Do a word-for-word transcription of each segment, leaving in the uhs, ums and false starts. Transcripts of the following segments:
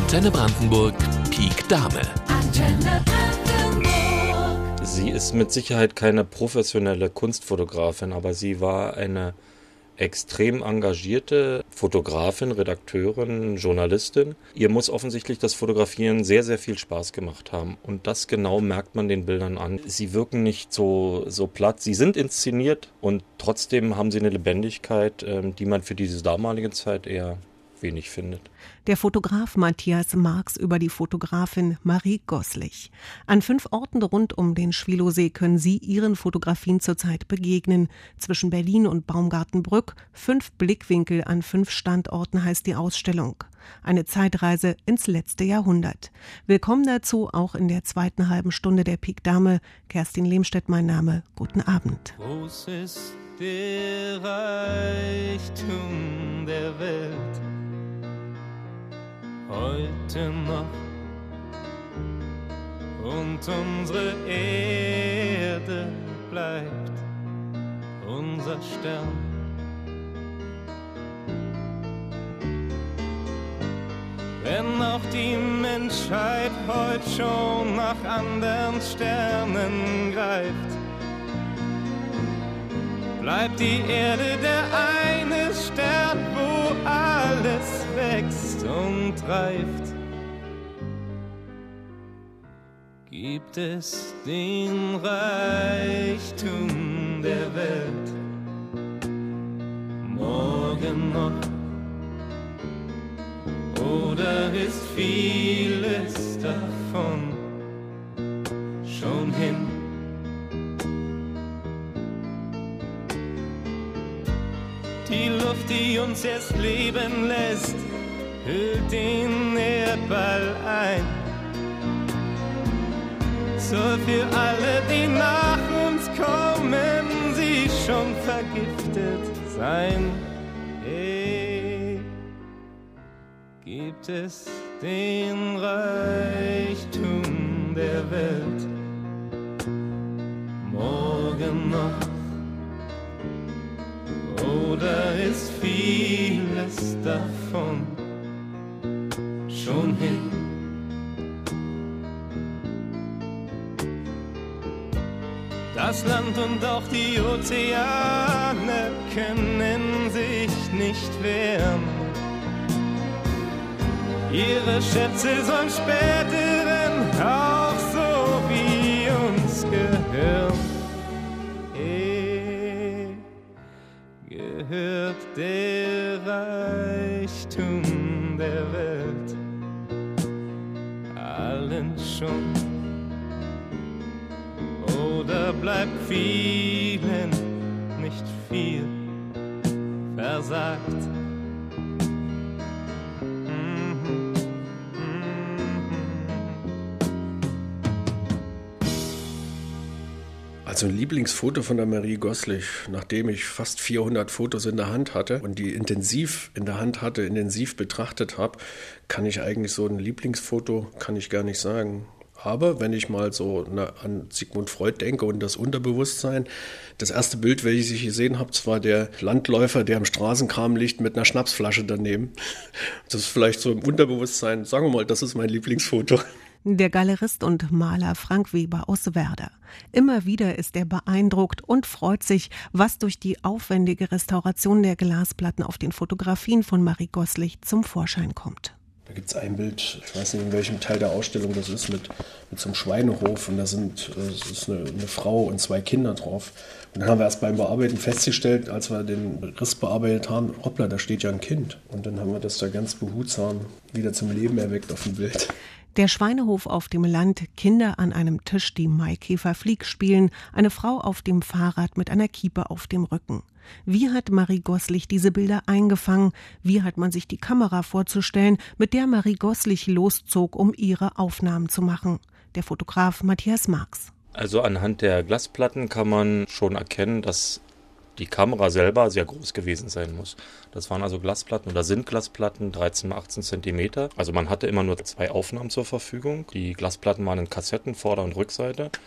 Antenne Brandenburg Pik Dame. Antenne Brandenburg. Sie ist mit Sicherheit keine professionelle Kunstfotografin, aber sie war eine extrem engagierte Fotografin, Redakteurin, Journalistin. Ihr muss offensichtlich das Fotografieren sehr, sehr viel Spaß gemacht haben. Und das genau merkt man den Bildern an. Sie wirken nicht so, so platt. Sie sind inszeniert und trotzdem haben sie eine Lebendigkeit, die man für diese damalige Zeit eher wenig findet. Der Fotograf Matthias Marx über die Fotografin Marie Goslich. An fünf Orten rund um den Schwilowsee können Sie Ihren Fotografien zurzeit begegnen. Zwischen Berlin und Baumgartenbrück, fünf Blickwinkel an fünf Standorten heißt die Ausstellung. Eine Zeitreise ins letzte Jahrhundert. Willkommen dazu auch in der zweiten halben Stunde der Pik Dame. Kerstin Lehmstedt mein Name. Guten Abend. Groß ist der Reichtum der Welt, heute noch, und unsere Erde bleibt unser Stern. Wenn auch die Menschheit heute schon nach anderen Sternen greift, bleibt die Erde der eine Stern, wo alles wächst und reift. Gibt es den Reichtum der Welt morgen noch? Oder ist vieles davon schon hin? Die Luft, die uns erst leben lässt, hüllt den Erdball ein. Soll für alle, die nach uns kommen, sie schon vergiftet sein. Hey, gibt es den Reichtum der Welt morgen noch? Oder ist vieles davon schon hin? Das Land und auch die Ozeane können sich nicht wehren. Ihre Schätze sollen späteren auch so wie uns gehören. Gehört der Reichtum der Welt allen schon? Oder bleibt vielen nicht viel versagt? Also ein Lieblingsfoto von der Marie Goslich, nachdem ich fast vierhundert Fotos in der Hand hatte und die intensiv in der Hand hatte, intensiv betrachtet habe, kann ich eigentlich so ein Lieblingsfoto, kann ich gar nicht sagen. Aber wenn ich mal so an Sigmund Freud denke und das Unterbewusstsein, das erste Bild, welches ich gesehen habe, das war der Landläufer, der am Straßenkram liegt mit einer Schnapsflasche daneben. Das ist vielleicht so im Unterbewusstsein, sagen wir mal, das ist mein Lieblingsfoto. Der Galerist und Maler Frank Weber aus Werder. Immer wieder ist er beeindruckt und freut sich, was durch die aufwendige Restauration der Glasplatten auf den Fotografien von Marie Goslich zum Vorschein kommt. Da gibt es ein Bild, ich weiß nicht, in welchem Teil der Ausstellung das ist, mit, mit so einem Schweinehof, und da sind das ist eine, eine Frau und zwei Kinder drauf. Und dann haben wir erst beim Bearbeiten festgestellt, als wir den Riss bearbeitet haben, hoppla, da steht ja ein Kind. Und dann haben wir das da ganz behutsam wieder zum Leben erweckt auf dem Bild. Der Schweinehof auf dem Land, Kinder an einem Tisch, die Maikäfer-Flieg spielen, eine Frau auf dem Fahrrad mit einer Kiepe auf dem Rücken. Wie hat Marie Goslich diese Bilder eingefangen? Wie hat man sich die Kamera vorzustellen, mit der Marie Goslich loszog, um ihre Aufnahmen zu machen? Der Fotograf Matthias Marx. Also anhand der Glasplatten kann man schon erkennen, dass die Kamera selber sehr groß gewesen sein muss. Das waren also Glasplatten oder sind Glasplatten, dreizehn mal achtzehn Zentimeter. Also man hatte immer nur zwei Aufnahmen zur Verfügung. Die Glasplatten waren in Kassetten, Vorder- und Rückseite.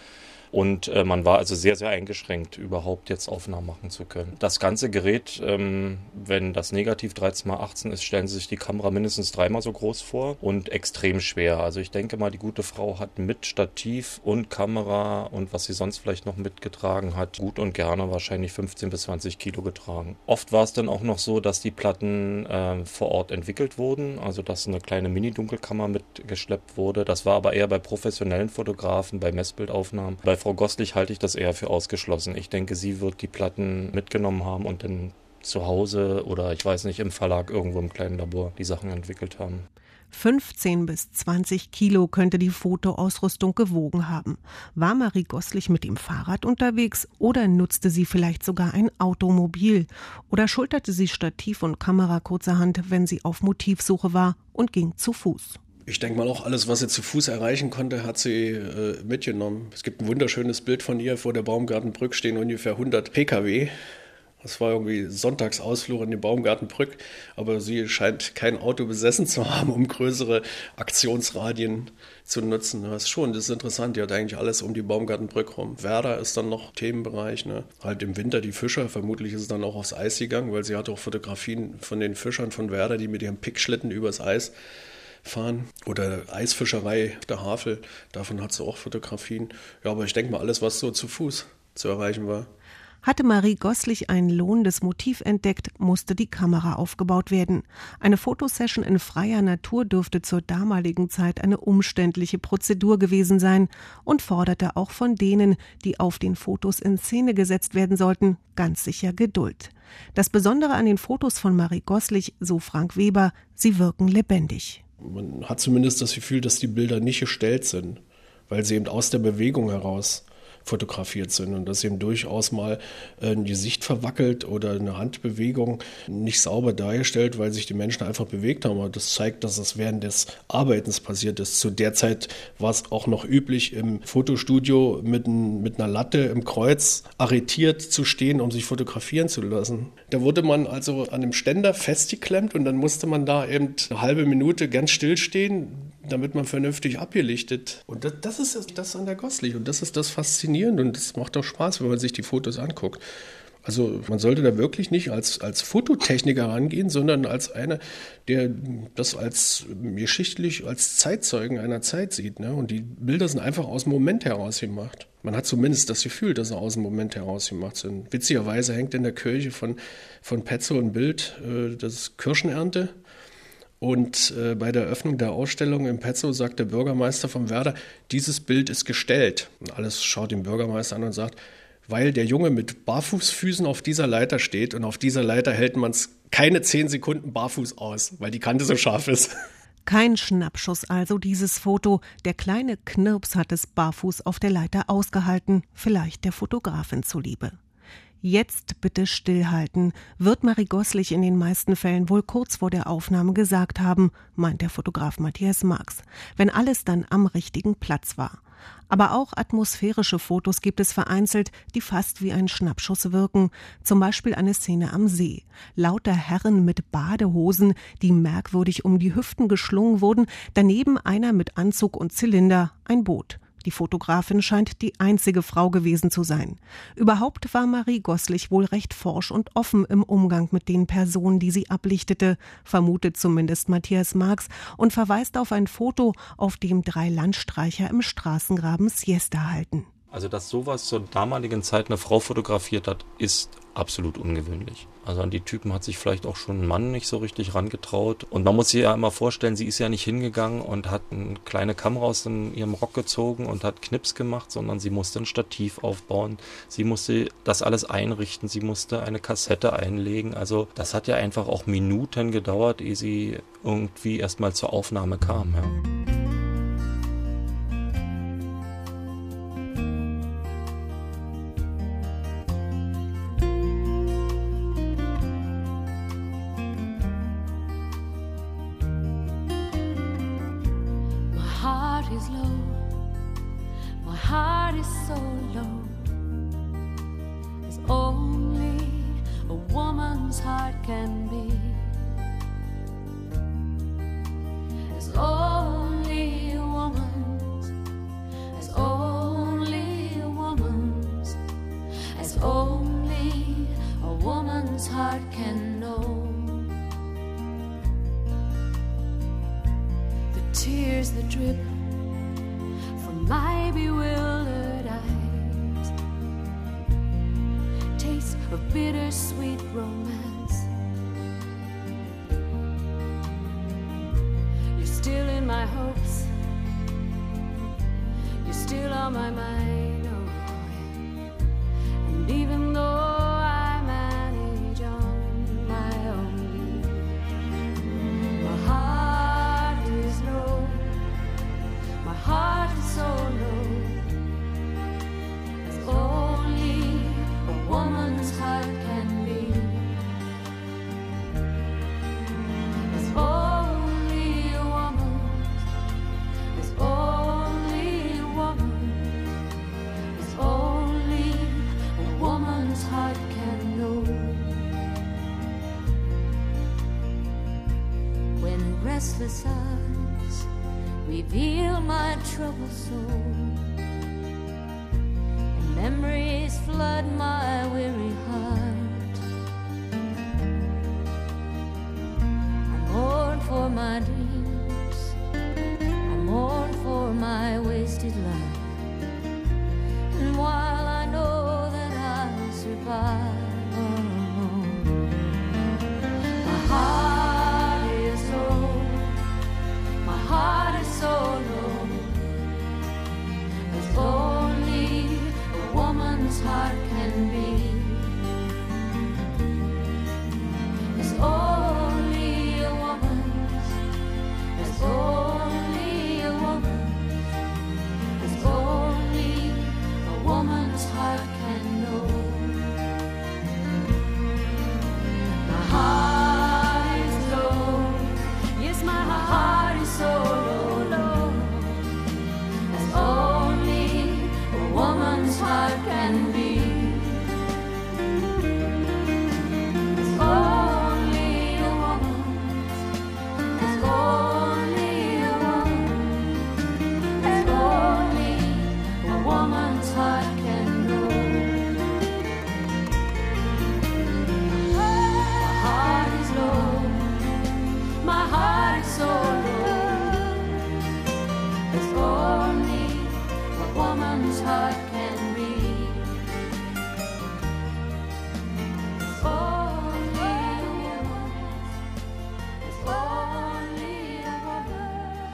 Und äh, man war also sehr, sehr eingeschränkt, überhaupt jetzt Aufnahmen machen zu können. Das ganze Gerät, ähm, wenn das Negativ dreizehn mal achtzehn ist, stellen Sie sich die Kamera mindestens dreimal so groß vor und extrem schwer. Also ich denke mal, die gute Frau hat mit Stativ und Kamera und was sie sonst vielleicht noch mitgetragen hat, gut und gerne wahrscheinlich fünfzehn bis zwanzig Kilo getragen. Oft war es dann auch noch so, dass die Platten äh, vor Ort entwickelt wurden, also dass eine kleine Mini-Dunkelkammer mitgeschleppt wurde. Das war aber eher bei professionellen Fotografen, bei Messbildaufnahmen. Bei Frau Goslich halte ich das eher für ausgeschlossen. Ich denke, sie wird die Platten mitgenommen haben und dann zu Hause oder ich weiß nicht, im Verlag irgendwo im kleinen Labor die Sachen entwickelt haben. fünfzehn bis zwanzig Kilo könnte die Fotoausrüstung gewogen haben. War Marie Goslich mit dem Fahrrad unterwegs oder nutzte sie vielleicht sogar ein Automobil? Oder schulterte sie Stativ und Kamera kurzerhand, wenn sie auf Motivsuche war und ging zu Fuß? Ich denke mal auch, alles, was sie zu Fuß erreichen konnte, hat sie äh, mitgenommen. Es gibt ein wunderschönes Bild von ihr. Vor der Baumgartenbrück stehen ungefähr hundert Pkw. Das war irgendwie Sonntagsausflug in die Baumgartenbrück. Aber sie scheint kein Auto besessen zu haben, um größere Aktionsradien zu nutzen. Das ist schon, das ist interessant. Die hat eigentlich alles um die Baumgartenbrück rum. Werder ist dann noch Themenbereich. Ne? Halt im Winter die Fischer. Vermutlich ist es dann auch aufs Eis gegangen, weil sie hat auch Fotografien von den Fischern von Werder, die mit ihrem Pickschlitten übers Eis fahren. Oder Eisfischerei auf der Havel, davon hat sie auch Fotografien. Ja, aber ich denke mal, alles, was so zu Fuß zu erreichen war. Hatte Marie Goslich ein lohnendes Motiv entdeckt, musste die Kamera aufgebaut werden. Eine Fotosession in freier Natur dürfte zur damaligen Zeit eine umständliche Prozedur gewesen sein und forderte auch von denen, die auf den Fotos in Szene gesetzt werden sollten, ganz sicher Geduld. Das Besondere an den Fotos von Marie Goslich, so Frank Weber, sie wirken lebendig. Man hat zumindest das Gefühl, dass die Bilder nicht gestellt sind, weil sie eben aus der Bewegung heraus fotografiert sind und dass eben durchaus mal ein Gesicht verwackelt oder eine Handbewegung nicht sauber dargestellt, weil sich die Menschen einfach bewegt haben. Aber das zeigt, dass es während des Arbeitens passiert ist. Zu der Zeit war es auch noch üblich, im Fotostudio mit, ein, mit einer Latte im Kreuz arretiert zu stehen, um sich fotografieren zu lassen. Da wurde man also an einem Ständer festgeklemmt und dann musste man da eben eine halbe Minute ganz still stehen, damit man vernünftig abgelichtet. Und das, das ist das an der Goslich und das ist das Faszinierende und das macht auch Spaß, wenn man sich die Fotos anguckt. Also man sollte da wirklich nicht als, als Fototechniker rangehen, sondern als einer, der das als geschichtlich, als Zeitzeugen einer Zeit sieht. Ne? Und die Bilder sind einfach aus dem Moment heraus gemacht. Man hat zumindest das Gefühl, dass sie aus dem Moment heraus gemacht sind. Witzigerweise hängt in der Kirche von, von Petzow ein Bild, äh, das ist Kirschenernte. Und äh, bei der Eröffnung der Ausstellung in Petzow sagt der Bürgermeister von Werder, dieses Bild ist gestellt. Und alles schaut den Bürgermeister an und sagt, weil der Junge mit Barfußfüßen auf dieser Leiter steht und auf dieser Leiter hält man es keine zehn Sekunden barfuß aus, weil die Kante so scharf ist. Kein Schnappschuss also dieses Foto. Der kleine Knirps hat es barfuß auf der Leiter ausgehalten, vielleicht der Fotografin zuliebe. Jetzt bitte stillhalten, wird Marie Goslich in den meisten Fällen wohl kurz vor der Aufnahme gesagt haben, meint der Fotograf Matthias Marx, wenn alles dann am richtigen Platz war. Aber auch atmosphärische Fotos gibt es vereinzelt, die fast wie ein Schnappschuss wirken. Zum Beispiel eine Szene am See. Lauter Herren mit Badehosen, die merkwürdig um die Hüften geschlungen wurden, daneben einer mit Anzug und Zylinder, ein Boot. Die Fotografin scheint die einzige Frau gewesen zu sein. Überhaupt war Marie Goslich wohl recht forsch und offen im Umgang mit den Personen, die sie ablichtete, vermutet zumindest Matthias Marx und verweist auf ein Foto, auf dem drei Landstreicher im Straßengraben Siesta halten. Also, dass sowas zur damaligen Zeit eine Frau fotografiert hat, ist absolut ungewöhnlich. Also an die Typen hat sich vielleicht auch schon ein Mann nicht so richtig rangetraut. Und man muss sich ja immer vorstellen, sie ist ja nicht hingegangen und hat eine kleine Kamera aus in ihrem Rock gezogen und hat Knips gemacht, sondern sie musste ein Stativ aufbauen. Sie musste das alles einrichten, sie musste eine Kassette einlegen. Also das hat ja einfach auch Minuten gedauert, ehe sie irgendwie erstmal zur Aufnahme kam. Ja. Is low, my heart is so low, as only a woman's heart can be, as only a woman's, as only a woman's tears that drip from my bewildered eyes, taste of bittersweet romance. You're still in my hopes, you're still on my mind, oh yeah. And even though I manage on my own, my heart is low, my heart is so low, as only a woman's heart can be, as only a woman's, as only a woman, as only a woman's heart can know. When restless eyes reveal my troubled soul, and memories flood my weary heart, I mourn for my dreams, I mourn for my wasted life, and while I know that I'll survive, oh, my heart is low, my heart is so low, as only a woman's heart can be, as only a woman's, as only a woman's, as only a woman's heart can know. My heart is low, yes, my heart is so low, low, as only a woman's heart can be, as only a woman's, as only a woman, as only a woman's heart can know. My heart is low, my heart is so low, as only a woman's heart can be, as only a woman's, as only a woman,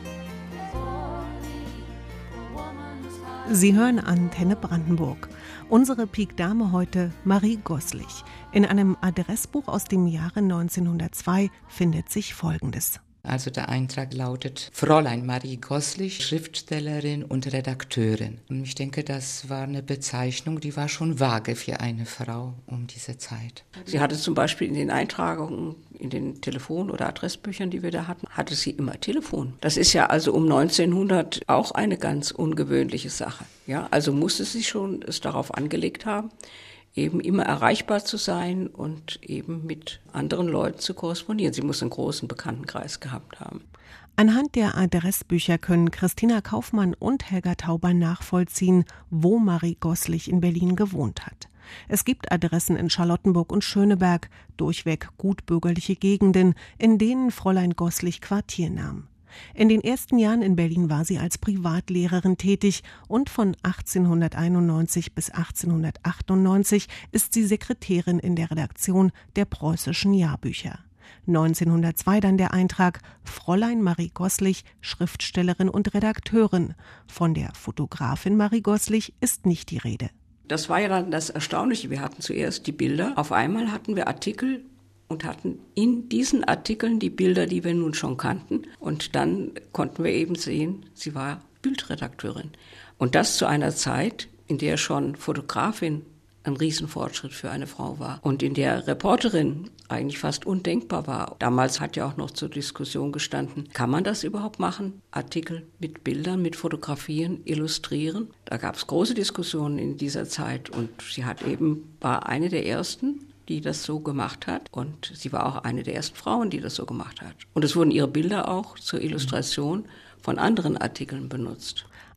as only a woman's heart. Sie hören Antenne Brandenburg. Unsere Pik Dame heute Marie Goslich. In einem Adressbuch aus dem Jahre neunzehnhundertzwei findet sich Folgendes. Also der Eintrag lautet Fräulein Marie Goslich, Schriftstellerin und Redakteurin. Und ich denke, das war eine Bezeichnung, die war schon vage für eine Frau um diese Zeit. Sie hatte zum Beispiel in den Eintragungen, in den Telefon- oder Adressbüchern, die wir da hatten, hatte sie immer Telefon. Das ist ja also um neunzehnhundert auch eine ganz ungewöhnliche Sache. Ja, also musste sie schon es darauf angelegt haben, eben immer erreichbar zu sein und eben mit anderen Leuten zu korrespondieren. Sie muss einen großen Bekanntenkreis gehabt haben. Anhand der Adressbücher können Christina Kaufmann und Helga Tauber nachvollziehen, wo Marie Goslich in Berlin gewohnt hat. Es gibt Adressen in Charlottenburg und Schöneberg, durchweg gutbürgerliche Gegenden, in denen Fräulein Goslich Quartier nahm. In den ersten Jahren in Berlin war sie als Privatlehrerin tätig und von achtzehnhunderteinundneunzig bis achtzehnhundertachtundneunzig ist sie Sekretärin in der Redaktion der Preußischen Jahrbücher. neunzehnhundertzwei dann der Eintrag Fräulein Marie Goslich, Schriftstellerin und Redakteurin. Von der Fotografin Marie Goslich ist nicht die Rede. Das war ja dann das Erstaunliche. Wir hatten zuerst die Bilder. Auf einmal hatten wir Artikel und hatten in diesen Artikeln die Bilder, die wir nun schon kannten. Und dann konnten wir eben sehen, sie war Bildredakteurin. Und das zu einer Zeit, in der schon Fotografin ein Riesenfortschritt für eine Frau war und in der Reporterin eigentlich fast undenkbar war. Damals hat ja auch noch zur Diskussion gestanden, kann man das überhaupt machen? Artikel mit Bildern, mit Fotografien, illustrieren? Da gab es große Diskussionen in dieser Zeit und sie hat eben, war eine der ersten, die das so gemacht hat. Und sie war auch eine der ersten Frauen, die das so gemacht hat. Und es wurden ihre Bilder auch zur Illustration von anderen Artikeln benutzt.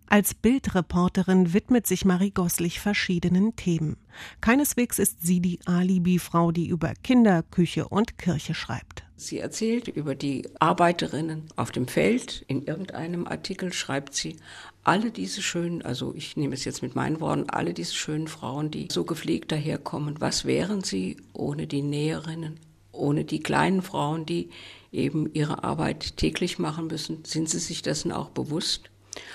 Als Bildreporterin widmet sich Marie Goslich verschiedenen Themen. Keineswegs ist sie die Alibi-Frau, die über Kinder, Küche und Kirche schreibt. Sie erzählt über die Arbeiterinnen auf dem Feld. In irgendeinem Artikel schreibt sie, alle diese schönen, also ich nehme es jetzt mit meinen Worten, alle diese schönen Frauen, die so gepflegt daherkommen, was wären sie ohne die Näherinnen, ohne die kleinen Frauen, die eben ihre Arbeit täglich machen müssen? Sind sie sich dessen auch bewusst?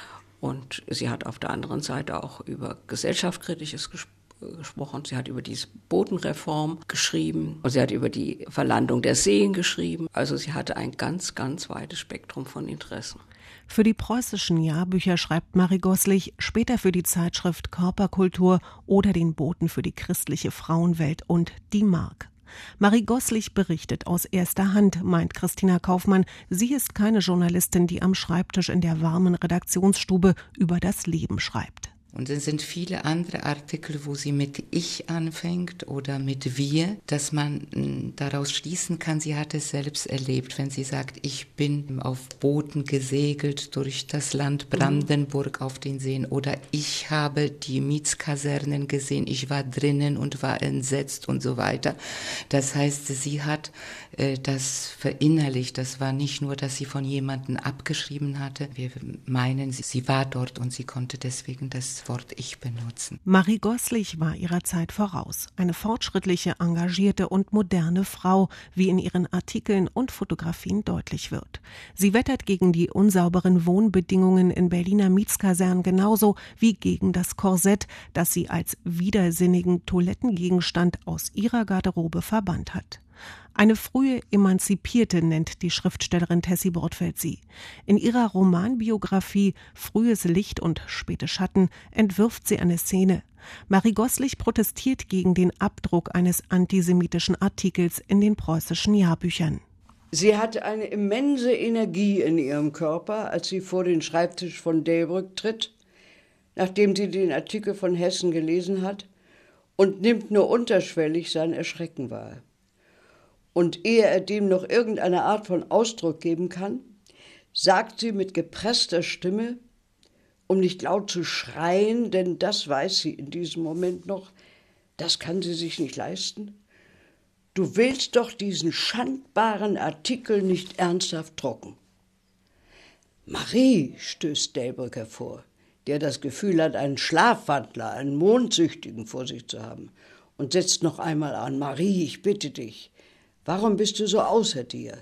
Und sie hat auf der anderen Seite auch über gesellschaftskritisches gesprochen. gesprochen. Sie hat über diese Bodenreform geschrieben und sie hat über die Verlandung der Seen geschrieben. Also sie hatte ein ganz, ganz weites Spektrum von Interessen. Für die preußischen Jahrbücher schreibt Marie Goslich, später für die Zeitschrift Körperkultur oder den Boten für die christliche Frauenwelt und die Mark. Marie Goslich berichtet aus erster Hand, meint Christina Kaufmann. Sie ist keine Journalistin, die am Schreibtisch in der warmen Redaktionsstube über das Leben schreibt. Und es sind viele andere Artikel, wo sie mit Ich anfängt oder mit Wir, dass man m, daraus schließen kann, sie hat es selbst erlebt. Wenn sie sagt, ich bin auf Booten gesegelt durch das Land Brandenburg auf den Seen oder ich habe die Mietskasernen gesehen, ich war drinnen und war entsetzt und so weiter. Das heißt, sie hat äh, das verinnerlicht. Das war nicht nur, dass sie von jemandem abgeschrieben hatte. Wir meinen, sie, sie war dort und sie konnte deswegen das Wort Ich benutzen. Marie Goslich war ihrer Zeit voraus. Eine fortschrittliche, engagierte und moderne Frau, wie in ihren Artikeln und Fotografien deutlich wird. Sie wettert gegen die unsauberen Wohnbedingungen in Berliner Mietskasernen genauso wie gegen das Korsett, das sie als widersinnigen Toilettengegenstand aus ihrer Garderobe verbannt hat. Eine frühe Emanzipierte nennt die Schriftstellerin Tessie Bortfeld sie. In ihrer Romanbiografie Frühes Licht und späte Schatten entwirft sie eine Szene. Marie Goslich protestiert gegen den Abdruck eines antisemitischen Artikels in den preußischen Jahrbüchern. Sie hatte eine immense Energie in ihrem Körper, als sie vor den Schreibtisch von Delbrück tritt, nachdem sie den Artikel von Hessen gelesen hat, und nimmt nur unterschwellig sein Erschrecken wahr. Und ehe er dem noch irgendeine Art von Ausdruck geben kann, sagt sie mit gepresster Stimme, um nicht laut zu schreien, denn das weiß sie in diesem Moment noch, das kann sie sich nicht leisten: Du willst doch diesen schandbaren Artikel nicht ernsthaft drucken. Marie, stößt Delbrück hervor, der das Gefühl hat, einen Schlafwandler, einen Mondsüchtigen vor sich zu haben, und setzt noch einmal an: Marie, ich bitte dich, warum bist du so außer dir?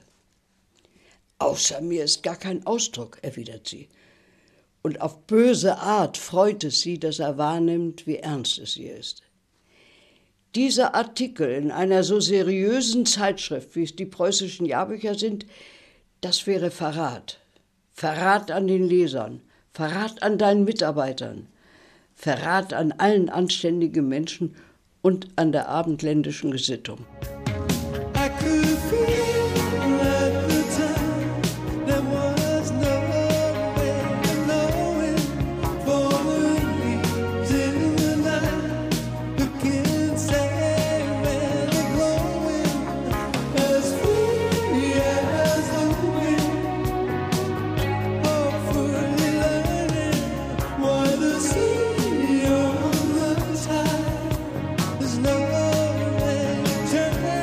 Außer mir ist gar kein Ausdruck, erwidert sie. Und auf böse Art freut es sie, dass er wahrnimmt, wie ernst es ihr ist. Dieser Artikel in einer so seriösen Zeitschrift, wie es die preußischen Jahrbücher sind, das wäre Verrat. Verrat an den Lesern, Verrat an deinen Mitarbeitern, Verrat an allen anständigen Menschen und an der abendländischen Gesittung. Turn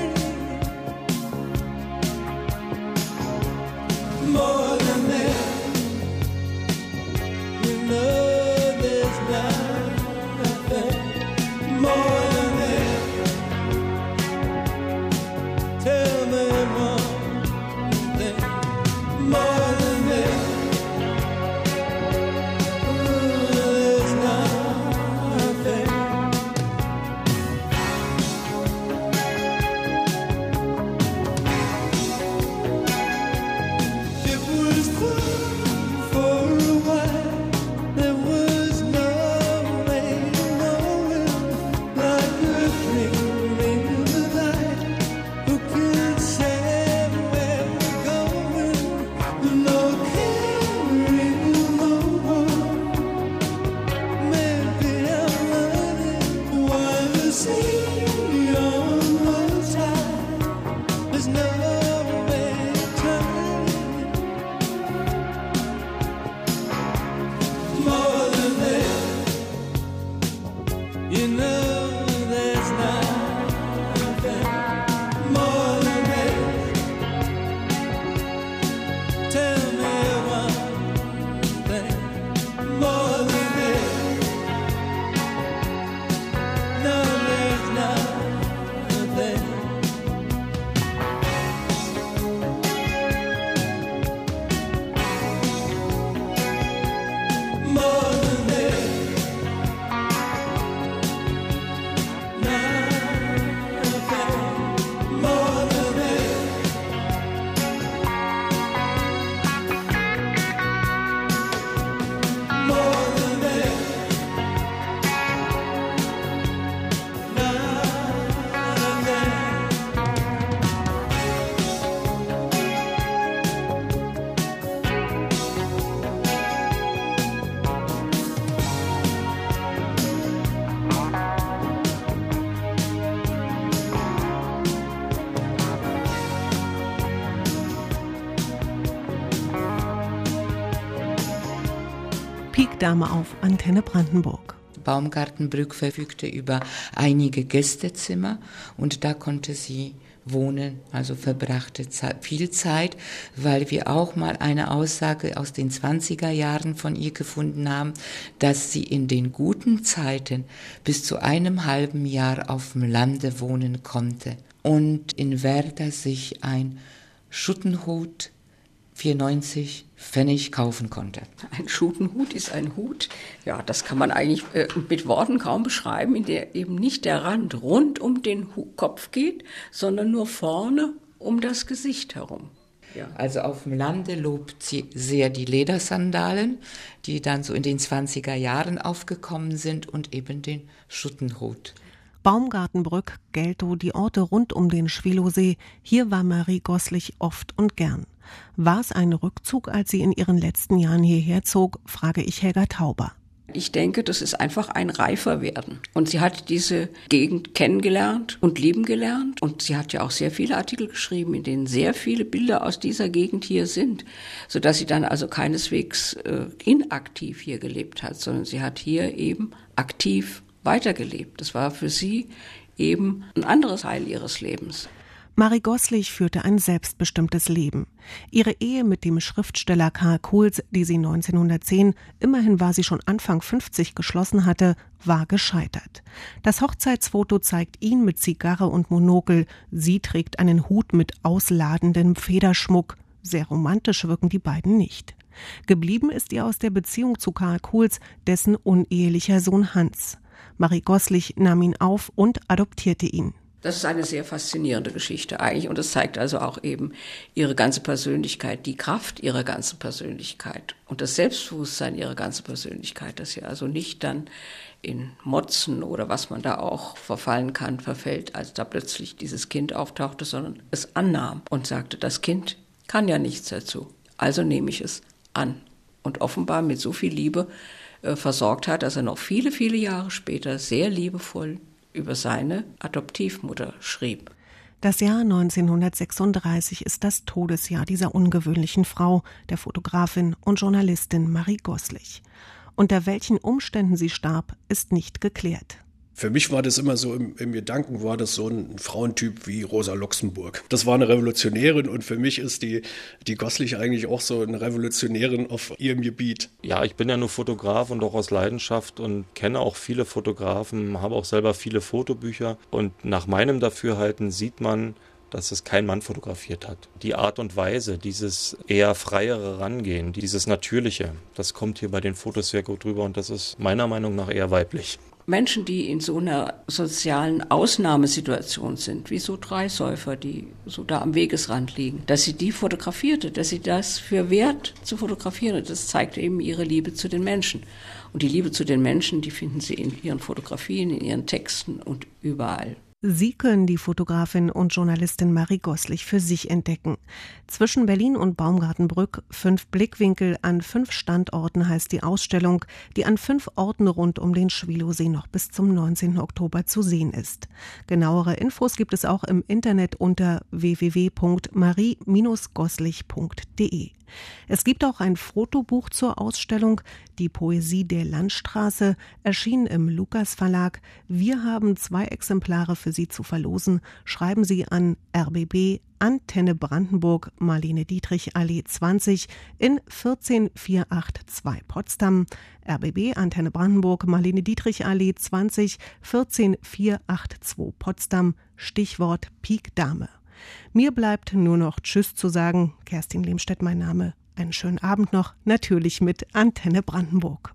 Pik Dame auf Antenne Brandenburg. Baumgartenbrück verfügte über einige Gästezimmer und da konnte sie wohnen, also verbrachte viel Zeit, weil wir auch mal eine Aussage aus den zwanziger Jahren von ihr gefunden haben, dass sie in den guten Zeiten bis zu einem halben Jahr auf dem Lande wohnen konnte und in Werder sich ein Schuttenhut für neunzig Pfennig kaufen konnte. Ein Schuttenhut ist ein Hut, ja, das kann man eigentlich äh, mit Worten kaum beschreiben, in der eben nicht der Rand rund um den Kopf geht, sondern nur vorne um das Gesicht herum. Ja. Also auf dem Lande lobt sie sehr die Ledersandalen, die dann so in den zwanziger Jahren aufgekommen sind und eben den Schuttenhut. Baumgartenbrück, Geltow, die Orte rund um den Schwilowsee, hier war Marie Goslich oft und gern. War es ein Rückzug, als sie in ihren letzten Jahren hierher zog, frage ich Helga Tauber. Ich denke, das ist einfach ein Reiferwerden. Und sie hat diese Gegend kennengelernt und lieben gelernt. Und sie hat ja auch sehr viele Artikel geschrieben, in denen sehr viele Bilder aus dieser Gegend hier sind, sodass sie dann also keineswegs äh, inaktiv hier gelebt hat, sondern sie hat hier eben aktiv weitergelebt. Das war für sie eben ein anderes Teil ihres Lebens. Marie Goslich führte ein selbstbestimmtes Leben. Ihre Ehe mit dem Schriftsteller Karl Kohls, die sie neunzehnhundertzehn, immerhin war sie schon Anfang fünfzig, geschlossen hatte, war gescheitert. Das Hochzeitsfoto zeigt ihn mit Zigarre und Monokel. Sie trägt einen Hut mit ausladendem Federschmuck. Sehr romantisch wirken die beiden nicht. Geblieben ist ihr aus der Beziehung zu Karl Kohls dessen unehelicher Sohn Hans. Marie Goslich nahm ihn auf und adoptierte ihn. Das ist eine sehr faszinierende Geschichte eigentlich und es zeigt also auch eben ihre ganze Persönlichkeit, die Kraft ihrer ganzen Persönlichkeit und das Selbstbewusstsein ihrer ganzen Persönlichkeit, dass sie also nicht dann in Motzen oder was man da auch verfallen kann, verfällt, als da plötzlich dieses Kind auftauchte, sondern es annahm und sagte, das Kind kann ja nichts dazu, also nehme ich es an und offenbar mit so viel Liebe äh, versorgt hat, dass er noch viele, viele Jahre später sehr liebevoll über seine Adoptivmutter schrieb. Das Jahr neunzehnhundertsechsunddreißig ist das Todesjahr dieser ungewöhnlichen Frau, der Fotografin und Journalistin Marie Goslich. Unter welchen Umständen sie starb, ist nicht geklärt. Für mich war das immer so, im, im Gedanken war das so ein Frauentyp wie Rosa Luxemburg. Das war eine Revolutionärin und für mich ist die, die Goslich eigentlich auch so eine Revolutionärin auf ihrem Gebiet. Ja, ich bin ja nur Fotograf und auch aus Leidenschaft und kenne auch viele Fotografen, habe auch selber viele Fotobücher und nach meinem Dafürhalten sieht man, dass es kein Mann fotografiert hat. Die Art und Weise, dieses eher freiere Rangehen, dieses Natürliche, das kommt hier bei den Fotos sehr gut rüber und das ist meiner Meinung nach eher weiblich. Menschen, die in so einer sozialen Ausnahmesituation sind, wie so drei Säufer, die so da am Wegesrand liegen, dass sie die fotografierte, dass sie das für wert zu fotografieren, das zeigt eben ihre Liebe zu den Menschen. Und die Liebe zu den Menschen, die finden Sie in ihren Fotografien, in ihren Texten und überall. Sie können die Fotografin und Journalistin Marie Goslich für sich entdecken. Zwischen Berlin und Baumgartenbrück, fünf Blickwinkel an fünf Standorten heißt die Ausstellung, die an fünf Orten rund um den Schwilowsee noch bis zum neunzehnten Oktober zu sehen ist. Genauere Infos gibt es auch im Internet unter w w w punkt marie Bindestrich goslich punkt d e. Es gibt auch ein Fotobuch zur Ausstellung, die Poesie der Landstraße, erschienen im Lukas Verlag. Wir haben zwei Exemplare für Sie zu verlosen. Schreiben Sie an R B B Antenne Brandenburg, Marlene Dietrich Allee zwanzig in vierzehn vierhundertzweiundachtzig Potsdam. R B B Antenne Brandenburg, Marlene Dietrich Allee zwanzig, vierzehn vierhundertzweiundachtzig Potsdam. Stichwort Pik Dame. Mir bleibt nur noch Tschüss zu sagen. Kerstin Lehmstedt mein Name. Einen schönen Abend noch, natürlich mit Antenne Brandenburg.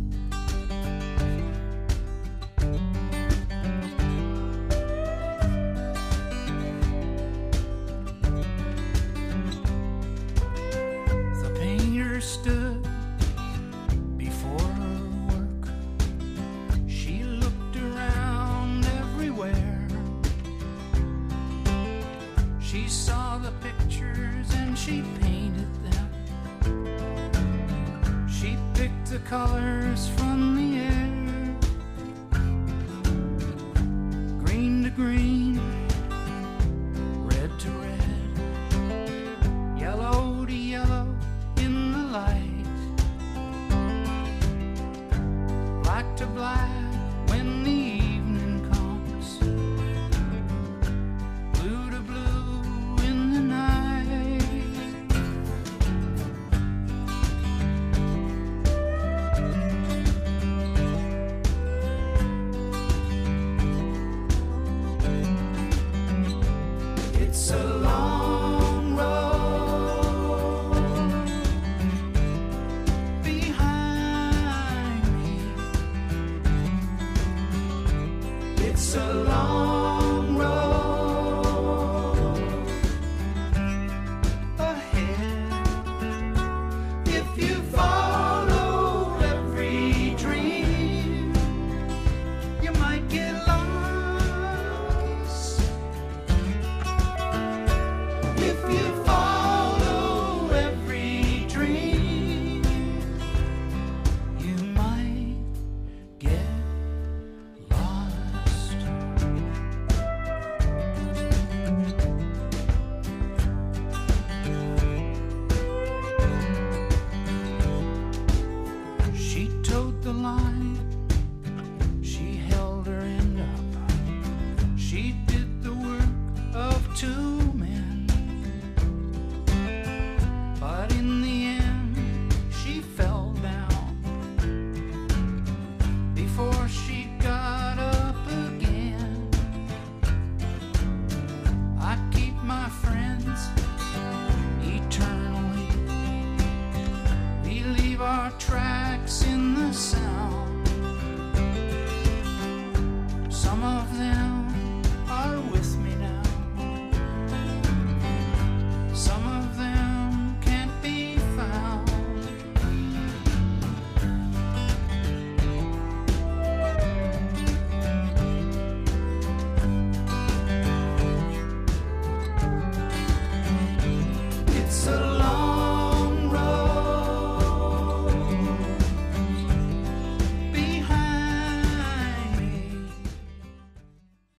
The painter stood before her work. She looked around everywhere. She saw the pictures and she painted them. She picked the colors from the air. Green to green, red to red, yellow to yellow in the light. It's a long road ahead. If you follow every dream, you might get lost. If you follow every dream, you might get lost. She towed the line, she held her end up, she did the work of two men. But in the end, she fell down before she got up again. I keep my friends eternally. We leave our tracks in the sound.